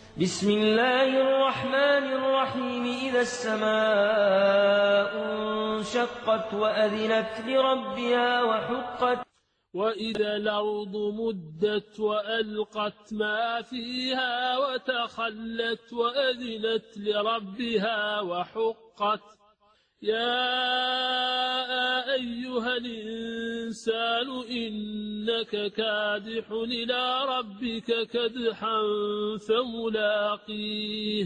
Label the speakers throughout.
Speaker 1: بسم الله الرحمن الرحيم إذا السماء انشقت وأذنت لربها وحقت
Speaker 2: وإذا الأرض مدت وألقت ما فيها وتخلت وأذنت لربها وحقت يا أيها الإنسان إنك كادح إلى ربك كدحا فملاقيه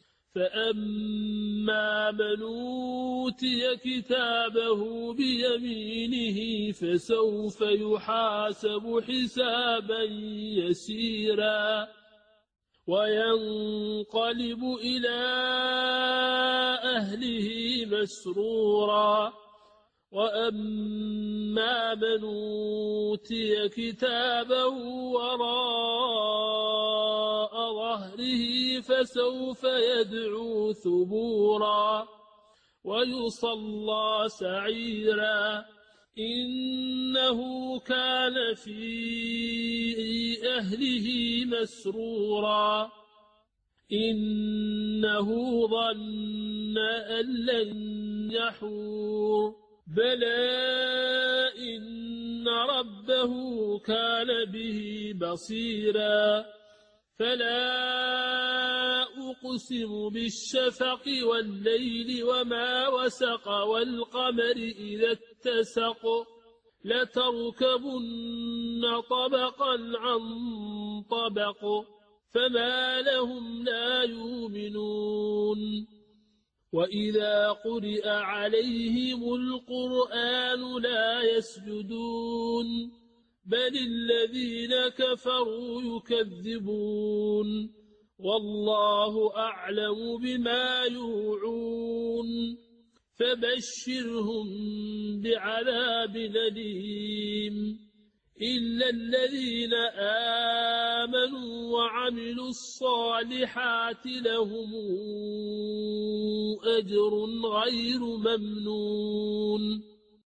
Speaker 2: فأما من أوتي كتابه بيمينه فسوف يحاسب حسابا يسيرا وينقلب إلى أهله مسرورا وأما من أوتي كتابه وراء ظهره فسوف يدعو ثبورا ويصلى سعيرا إنه كان في أهله مسرورا إنه ظن أن لن يحور بلى إن ربه كان به بصيرا فلا أقسم بالشفق والليل وما وسق والقمر إذا اتسق لتركبن طبقا عن طبق فما لهم لا يؤمنون وإذا قرئ عليهم القرآن لا يسجدون بل الذين كفروا يكذبون والله أعلم بما يوعون فبشرهم بعذاب أليم إلا الذين آمنوا وعملوا الصالحات لهم أجر غير ممنون